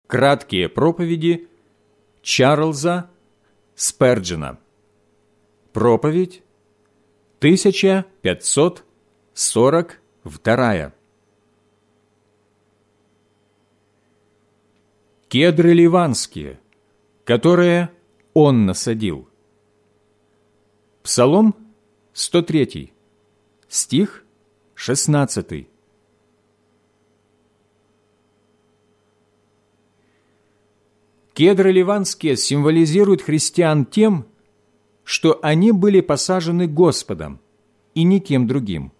Краткие проповеди Чарльза Сперджена. Проповедь 1542. Кедры ливанские, которые он насадил. Псалом 103, стих 16. Кедры ливанские символизируют христиан тем, что они были посажены Господом и никем другим.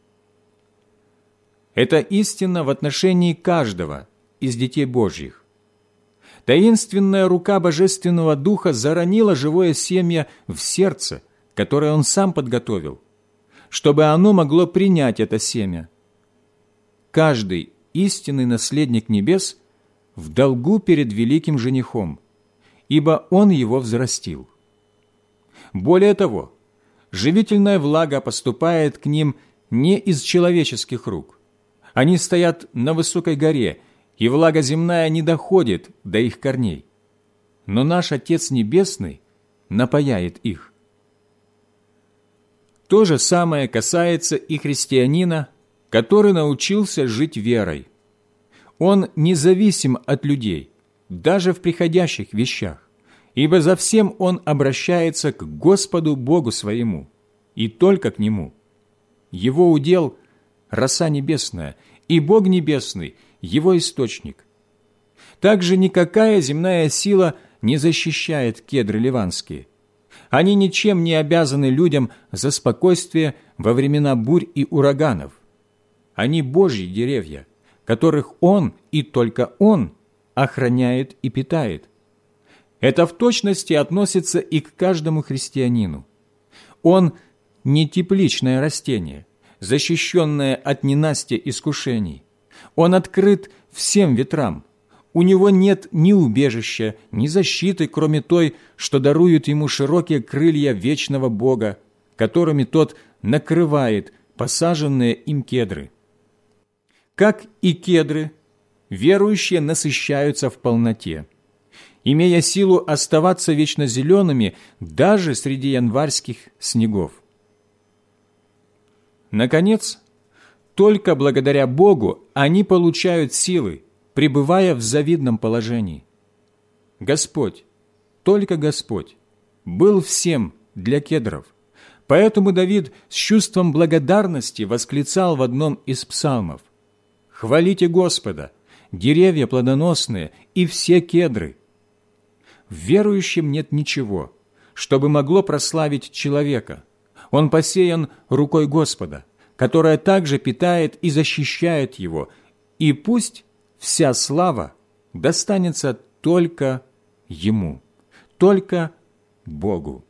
Это истина в отношении каждого из детей Божьих. Таинственная рука Божественного Духа заронила живое семя в сердце, которое Он сам подготовил, чтобы оно могло принять это семя. Каждый истинный наследник небес в долгу перед великим женихом, ибо Он его взрастил. Более того, живительная влага поступает к ним не из человеческих рук. Они стоят на высокой горе, и влага земная не доходит до их корней. Но наш Отец Небесный напояет их. То же самое касается и христианина, который научился жить верой. Он независим от людей, даже в приходящих вещах, ибо за всем он обращается к Господу Богу своему, и только к Нему. Его удел – роса небесная, и Бог небесный – его источник. Также никакая земная сила не защищает кедры ливанские. Они ничем не обязаны людям за спокойствие во времена бурь и ураганов. Они Божьи деревья, которых Он и только Он охраняет и питает. Это в точности относится и к каждому христианину. Он не тепличное растение, защищенное от ненастья искушений. Он открыт всем ветрам. У него нет ни убежища, ни защиты, кроме той, что даруют ему широкие крылья вечного Бога, которыми тот накрывает посаженные им кедры. Как и кедры, верующие насыщаются в полноте, имея силу оставаться вечно зелеными даже среди январских снегов. Наконец, только благодаря Богу они получают силы, пребывая в завидном положении. Господь, только Господь, был всем для кедров. Поэтому Давид с чувством благодарности восклицал в одном из псалмов: «Хвалите Господа, деревья плодоносные и все кедры». В верующем нет ничего, чтобы могло прославить человека. Он посеян рукой Господа, которая также питает и защищает его, и пусть вся слава достанется только Ему, только Богу.